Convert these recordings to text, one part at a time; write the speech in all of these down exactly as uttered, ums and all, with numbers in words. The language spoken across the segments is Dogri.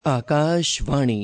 आकाशवाणी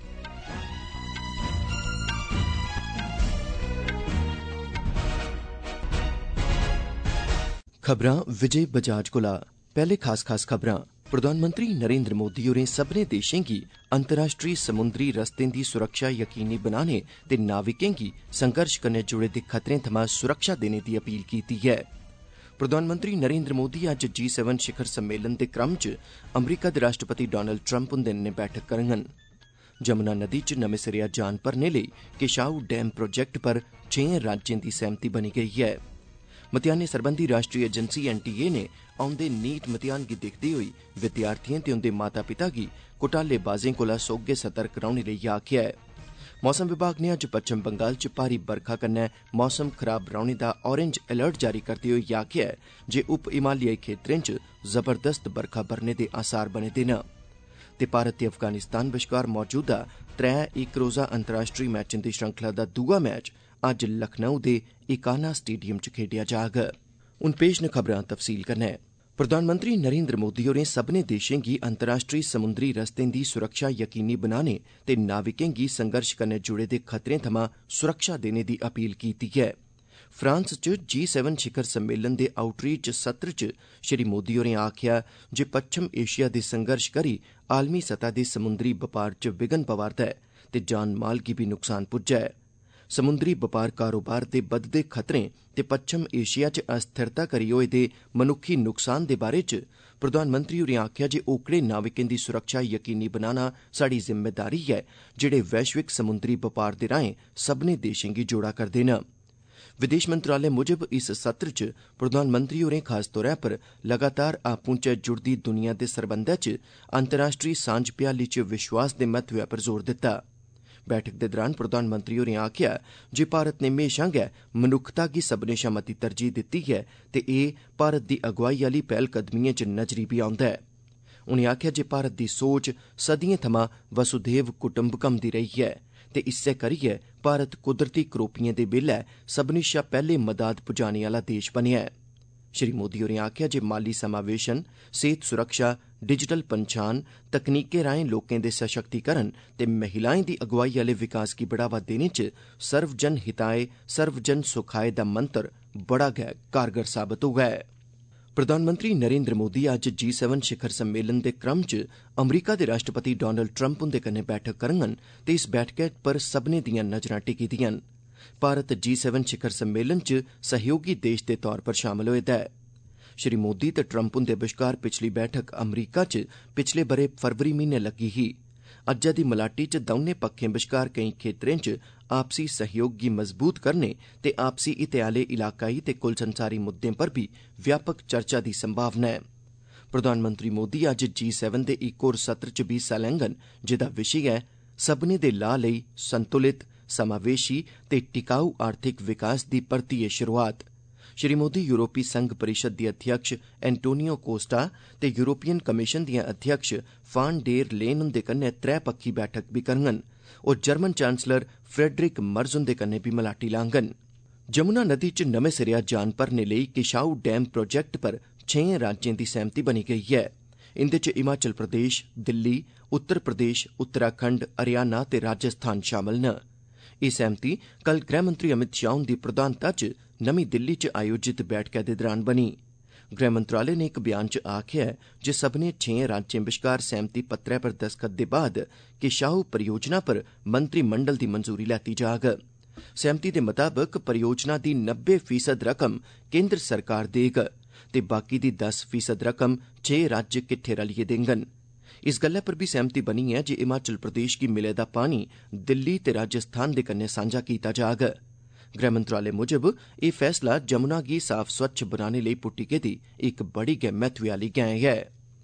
खबरां विजय बजाज कोला। पहले खास खास खबरां। प्रधानमंत्री नरेंद्र मोदी होरें सब्भनें देशें गी अंतर्राष्ट्रीय समुद्री रस्तें दी सुरक्षा यकीनी बनाने ते नाविकें गी संघर्ष कन्नै जुड़े दे खतरें थमां सुरक्षा देने दी अपील कीती ऐ। प्रधानमंत्री नरेंद्र मोदी अज्ज जी सैवन शिखर सम्मेलन दे क्रम च अमरीका दे राष्ट्रपति डोनाल्ड ट्रंप हुंदे नै बैठक करङन। जमुना नदी च नमें सिरेआ जान भरने लेई किशाऊ डैम प्रोजेक्ट पर छें राज्यें दी सैह्मति बनी गेई ऐ। मतेयानें सरबंधी राष्ट्रीय एजेंसी एन टी ए ने औंदे नीट मतेयान गी दिक्खदे होई विद्यार्थिएं ते उंदे माता पिता गी घोटालेबाजें कोला सौह्गे सतर्क रौह्ने लेई आखेआ ऐ। मौसम विभाग ने अज्ज पच्छम बंगाल च भारी बरखा कन्नै मौसम खराब रौह्ने दा ऑरेंज अलर्ट जारी करदे होई आखेआ ऐ जे उप हिमालयी खेत्तरें च जबरदस्त बरखा बरने दे आसार बने दे न। ते भारत ते अफगानिस्तान बश्कार मौजूदा त्रै इक रोज़ा अंतर्राष्ट्रीय मैचें दी श्रृंखला दा दूआ मैच अज्ज लखनऊ दे इकाना स्टेडियम च खेड्डेआ जाग। हुन पेश न खबरां तफसील कन्नै। प्रधानमंत्री नरेंद्र मोदी होरें सब्भनें देशें गी अंतर्राष्ट्रीय समुद्री रस्तें दी सुरक्षा यकीनी बनाने ते नाविकें गी संघर्ष कन्नै जुड़े दे खतरें थमां सुरक्षा देने दी अपील कीती ऐ। फ्रांस च जी सैवन शिखर सम्मेलन दे आउटरीच सत्र च श्री मोदी होरें आखेआ जे पच्छम एशिया दे संघर्ष करी आलमी सतह दे समुद्री बपार च विघन पवा'रदा ऐ ते जान माल गी बी नुकसान पुज्जा ऐ। समुद्री बपार कारोबार दे बधदे खतरें ते पच्छम एशिया च अस्थिरता करी होए दे मनुक्खी नुकसान दे बारे च प्रधानमंत्री होरें आखेआ जे ओकड़े नाविकें दी सुरक्षा यकीनी बनाना साड़ी जिम्मेदारी ऐ जेहड़े वैश्विक समुद्री बपार दे राएं सब्भनें देशें गी जोड़ा करदे न। विदेश मंत्रालय मुजब इस सत्र च प्रधानमंत्री होरें खास तौर पर लगातार आपूं च जुड़दी दुनिया दे सरबंधै च अंतर्राष्ट्रीय सांझ भ्याली च विश्वास दे महत्वै पर जोर दित्ता। बैठक दे दौरान प्रधानमंत्री होरें आखेआ जे भारत ने म्हेशां गै मनुक्खता गी सब्भनें शा मती तरजीह दित्ती ऐ ते एह् भारत दी अगुवाई आह्ली पैह्लकदमिएं च नजरी बी औंदा ऐ। उनें आखेआ जे भारत दी सोच सदिएं थमां वसुधैव कुटुंबकम दी रेही ऐ ते इस्सै करियै भारत कुदरती करोपिएं दे बेल्लै सब्भनें शा पैह्ले मदाद पुजाने आह्ला देश बनेआ ऐ। श्री मोदी होरें आखेआ जे माली समावेशन, सेह्त सुरक्षा, डिजिटल पंछान, तकनीकें राएं लोकें दे सशक्तिकरण ते महिलाएं दी अगुवाई आह्ले विकास गी बढ़ावा देने च सर्वजन हिताय सर्वजन सुखाय दा मंत्र बड़ा गै कारगर साबत होआ ऐ। प्रधानमंत्री नरेंद्र मोदी अज्ज जी सैवन शिखर सम्मेलन दे क्रम च अमरीका दे राष्ट्रपति डोनाल्ड ट्रंप हुंदे कन्नै बैठक करङन ते इस बैठकै पर सब्भनें दियां नजरां टिकी दियां न। भारत जी सैवन शिखर सम्मेलन च सहयोगी देश दे तौर पर शामल होए दा ऐ। श्री मोदी ते ट्रंप हुंदे बश्कार पिछली बैठक अमरीका च पिछले ब'रे फरवरी म्हीने लग्गी ही। अज्जै दी मलाटी च दौनें पक्खें बश्कार केईं खेत्तरें च आपसी सहयोग गी मजबूत करने ते आपसी हितै आह्ले इलाकाई ते कुल संसारी मुद्दें पर बी व्यापक चर्चा दी संभावना ऐ। प्रधानमंत्री मोदी अज्ज जी सैवन दे इक होर सत्र च बी हिस्सा लैङन जेह्दा विशे ऐ सब्भनें दे लाह् लेई संतुलित, समावेशी ते टिकाऊ आर्थिक विकास दी परतियै शुरुआत। श्री मोदी यूरोपी संघ परिषद दी अध्यक्ष एंटोनियो कोस्टा ते यूरोपियन कमीशन दियां अध्यक्ष फान डेर लेन हुंदे कन्नै त्रै पक्खी बैठक बी करङन। ओह् जर्मन चांसलर फ्रेडरिक मर्ज हुंदे कन्नै बी मलाटी लाङन। जमुना नदी च नमें सिरेआ जान भरने लेई किशाऊ डैम प्रोजेक्ट पर छें राज्यें दी सैह्मति बनी गेई ऐ। इंदे च हिमाचल प्रदेश, दिल्ली, उत्तर प्रदेश, उत्तराखंड, हरियाणा ते राजस्थान शामल न। एह् सैह्मति कल गृहमंत्री अमित शाह हुंदी प्रधानता च नमीं दिल्ली च आयोजित बैठकै दे दौरान बनी। गृह मंत्रालय ने इक बयान च आखेआ ऐ जे सब्भनें छें राज्यें बश्कार सैह्मति पत्रै पर दस्तखत दे बाद किशाऊ परियोजना पर मंत्रिमंडल दी मंजूरी लैती जाग। सैह्मति दे मताबक परियोजना दी नब्बे फीसद रकम केंद्र सरकार देग ते बाकी दी दस फीसद रकम छे राज्य किट्ठे रलियै देङन। इस गल्लै पर बी सैह्मति बनी ऐ जे हिमाचल प्रदेश गी मिले दा पानी दिल्ली ते राजस्थान दे कन्नै सांझा कीता जाग। गृह मंत्रालय मुजब एह् फैसला जमुना गी साफ स्वच्छ बनाने लेई पुट्टी गेदी इक बड़ी गै महत्वै आह्ली गैं ऐ।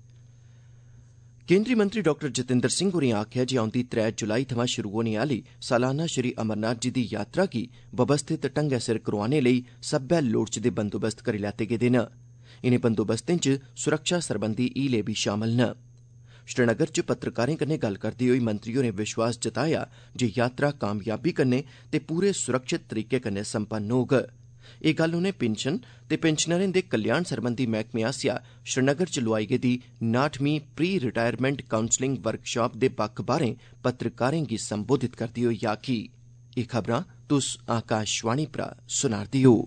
केंद्री मंत्री डाक्टर जितेंद्र सिंह होरें आखेआ जे औंदी त्रै जुलाई थमां शुरु होने आह्ली सालाना श्री अमरनाथ जी दी यात्रा गी बवस्थित ढंगै सिर करोआने लेई सब्बै लोड़चदे बंदोबस्त करी लैते गेदे न। इनें बंदोबस्तें च सुरक्षा सरबंधी हीले बी शामल न। श्रीनगर च पत्रकारें कन्नै गल्ल करदे होई मंत्री होरें विश्वास जताया जे यात्रा कामयाबी कन्नै ते पूरे सुरक्षित तरीके कन्नै संपन्न होग। एह् गल्ल उनें पेंशन ते पेंशनरें दे कल्याण सरबंधी मैह्कमे आसेआ श्रीनगर च लोआई गेदी नाठमीं प्री रिटायरमेंट काउंसलिंग वर्कशाप दे बक्ख बाह्रें पत्रकारें गी संबोधित करदे होई आखी। एह् खबरां तुस आकाशवाणी परा सुना'रदे ओ।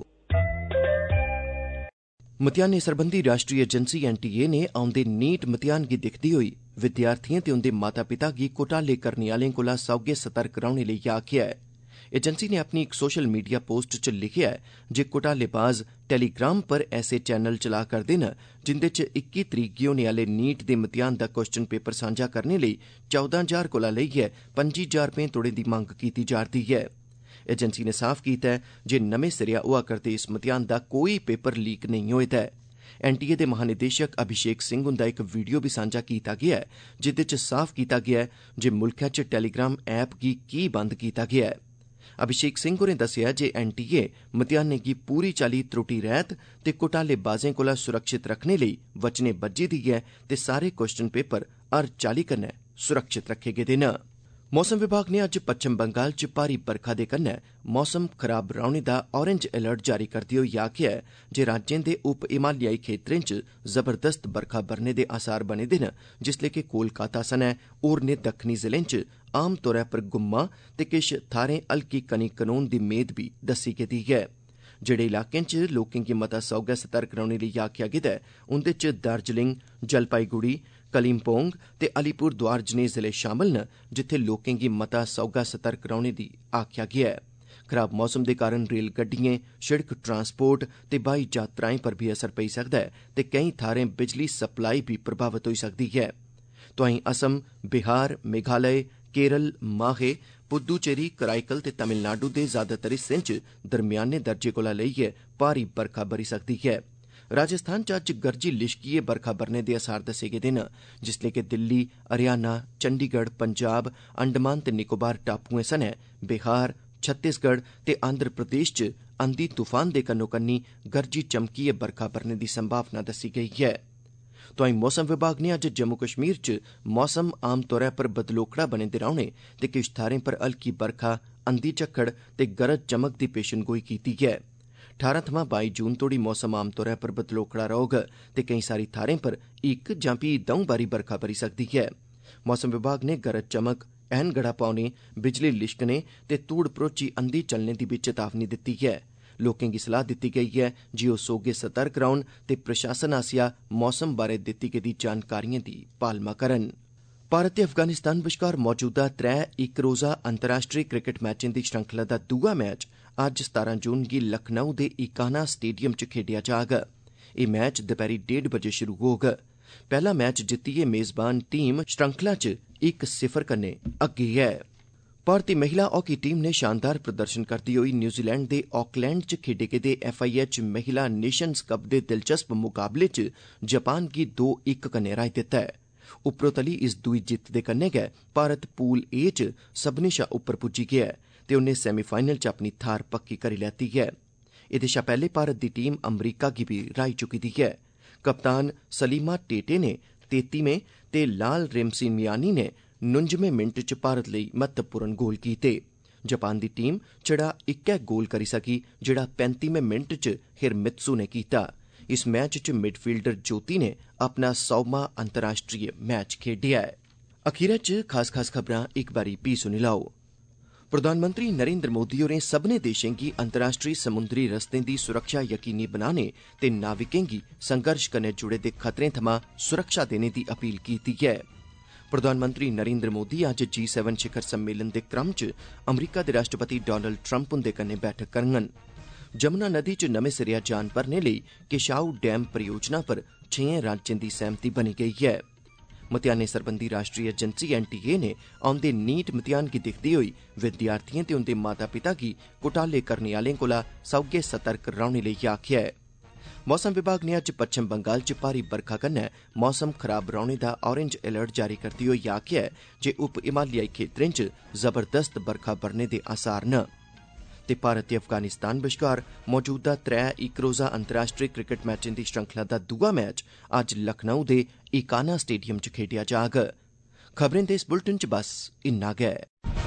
मतेयानें सरबंधी राष्ट्री एजेंसी एन टी ए ने औंदे नीट मतेयान गी दिक्खदे होई विद्यार्थिएं ते उंदे माता पिता गी घोटाले करने आलें कोला सौह्गे सतर्क रौह्ने लेई आखेआ ऐ। एजेंसी ने अपनी इक सोशल मीडिया पोस्ट च लिखेआ ऐ जे घोटालेबाज टेलीग्राम पर ऐसे चैनल चला करदे न जिंदे च इक्की तरीक गी होने आले नीट दे मतेयान दा क्वेश्चन पेपर सांझा करने लेई चौदां हजार कोला लेइयै पंजी हजार रपें तोड़े दी मंग कीती जा'रदी ऐ। एजेंसी ने साफ कीता ऐ जे नमें सिरेआ होआ करदे इस मतेयान दा कोई पेपर लीक नेईं होए दा ऐ। एनटीए दे महानिदेशक अभिषेक सिंह हुंदा इक वीडियो बी सांझा कीता गेआ ऐ जिदे च साफ कीता गेआ ऐ जे मुल्खै च टेलीग्राम ऐप गी की बंद कीता गेआ ऐ। अभिषेक सिंह होरें दस्सेआ जे एनटीए मतेयानें गी पूरी चाल्ली त्रुटि रैह्त ते घोटालेबाजें कोला सुरक्षित रक्खने लेई वचने बज्झी दी ऐ ते सारे क्वेश्चन पेपर हर चाल्ली कन्नै सुरक्षित रक्खे गेदे न। मौसम विभाग ने अज्ज पच्छम बंगाल च भारी बरखा दे कन्नै मौसम खराब रौह्ने दा ऑरेंज अलर्ट जारी करदे होई आखेआ ऐ जे राज्यें दे उप हिमालयाई खेत्तरें च जबरदस्त बरखा बरने दे आसार बने दे न, जिसलै कि कोलकाता सनै होरनें दक्खनी जिलें च आम तौरा पर गुम्मा ते किश थाह्रें हल्की कनी कनून दी मेद बी दस्सी गेदी ऐ। जेहड़े इलाकें च लोकें गी मता सौह्गा सतर्क रौह्ने लेई आखेआ गेदा ऐ उंदे च दार्जिलिंग, जलपाईगुड़ी, कलिम्पोंग ते अलीपुर द्वार जनेह् जिले शामल न जित्थे लोकें गी मता सौह्गा सतर्क रौह्ने दी आखेआ गेआ ऐ। खराब मौसम दे कारण रेल गड्डिएं, शिड़क ट्रांसपोर्ट ते ब्हाई यात्राएं पर बी असर पेई सकदा ऐ ते केईं थाह्रें बिजली सप्लाई बी प्रभावत होई सकदी ऐ। तोआईं असम, बिहार, मेघालय, केरल, माहे, पुद्दुचेरी, कराईकल ते तमिलनाडु दे ज्यादातर हिस्सें च दरम्याने दर्जे कोला लेइयै भारी बरखा बरी सकदी ऐ। राजस्थान च अज्ज गरजी लिश्कियै बरखा बरने दे असार दस्से गेदे न, जिसलै कि दिल्ली, हरियाणा, चंडीगढ़, पंजाब, अंडमान ते निकोबार टापुएं सनै बिहार, छत्तीसगढ़ ते आंध्र प्रदेश च अंधी तूफान दे कन्नो कन्नी गरजी चमकियै बरखा बरने दी संभावना दस्सी गेई ऐ। तोआईं मौसम विभाग ने अज्ज जम्मू कश्मीर च मौसम आम तौरा पर बदलोकड़ा बने दे रौह्ने ते किश थाह्रें पर हल्की बरखा, अंधी झक्खड़ ते गरज चमक दी पेशनगोई कीती ऐ। ठारां थमां बाई जून तोड़ी मौसम आम तौरा पर बदलोकड़ा रौह्ग ते केईं सारी थाह्रें पर इक जां फ्ही द'ऊं बारी बरखा बरी सकदी ऐ। मौसम विभाग ने गरज चमक, ऐह्न पौने, बिजली लिश्कने ते धूड़ भरोची अंधी चलने दी बी चेतावनी दित्ती ऐ। लोकें गी सलाह् दित्ती गेई ऐ जे ओह् सोह्गे सतर्क रौह्न ते प्रशासन आसेआ मौसम बारै दित्ती गेदी जानकारिएं दी पालमा करन। भारत ते अफगानिस्तान बश्कार मौजूदा त्रै इक रोज़ा अंतर्राष्ट्री क्रिकेट मैचें दी श्रृंखला दा दूआ मैच अज्ज सतारां जून गी लखनऊ दे इकाना स्टेडियम च खेड्डेआ जाग। एह् मैच दपैह्री डेढ़ बजे शुरू होग। पैह्ला मैच जित्तियै मेज़बान टीम श्रृंखला च इक सिफर कन्नै अग्गे ऐ। भारती महिला हॉकी टीम ने शानदार प्रदर्शन करदे होई न्यूजीलैंड दे ऑकलैंड च खेड्डे गेदे एफ आई एच महिला नेशंस कप दे दिलचस्प मुकाबले च जापान गी दो इक कन्नै हराई दित्ता ऐ। उपरोतली इस दुई जित्त दे कन्नै गै भारत पूल ए च सभनें शा उप्पर पुज्जी गेआ ऐ ते उन्नै सेमीफाइनल च अपनी थाह्र पक्की करी लैती ऐ। एह्दे शा पैह्ले भारत दी टीम अमरीका गी बी हराई चुकी दी ऐ। कप्तान सलीमा टेटे ने तेतीमें ते लाल रेमसिन्यानी ने नुंजमें मिंट च भारत लेई महत्वपूर्ण गोल कीते। जापान दी टीम छड़ा इक्कै गोल करी सकी जेह्ड़ा पैंतीमें मिंट च हिरमित्सु ने कीता। इस मैच च मिडफील्डर ज्योति ने अपना सौमां अंतर्राष्ट्रीय मैच खेड्डेआ ऐ। अखीरै च खास खास खबरां इक बारी फ्ही सुनी लैओ। प्रधानमंत्री नरेंद्र मोदी होरें सभनें देशें गी अंतर्राष्ट्रीय समुंदरी रस्तें दी सुरक्षा यकीनी बनाने ते नाविकें गी संघर्ष कन्नै जुड़े दे खतरें थमां सुरक्षा देने दी अपील कीती ऐ। प्रधानमंत्री नरेंद्र मोदी अज्ज जी सैवन शिखर सम्मेलन दे क्रम च अमरीका दे राष्ट्रपति डोनाल्ड ट्रंप हुंदे कन्नै बैठक करङन। जमुना नदी च नमें सिरेआ जान भरने लेई किशाऊ डैम परियोजना पर छें राज्यें दी सैह्मति बनी गेई ऐ। मतेयानें सरबंधी राष्ट्री एजेंसी एन टी ए ने औंदे नीट मतेयान गी दिक्खदे होई विद्यार्थिएं ते उंदे माता पिता गी घोटाले करने आलें कोला सौह्गे सतर्क रौह्ने लेई आखेआ ऐ। मौसम विभाग ने अज्ज पच्छम बंगाल च भारी बरखा कन्नै मौसम खराब रौह्ने दा ऑरेंज अलर्ट जारी करदे होई आखेआ ऐ जे उप हिमालयाई खेत्तरें च जबरदस्त बरखा बरने दे आसार न। ते भारत ते अफगानिस्तान बश्कार मौजूदा त्रै इक रोज़ा अंतर्राष्ट्री क्रिकेट मैचें दी श्रृंखला दा दूआ मैच अज्ज लखनऊ दे इकाना स्टेडियम च खेड्डेआ जाग। खबरें दे इस बुलेटिन च बस इन्ना गै।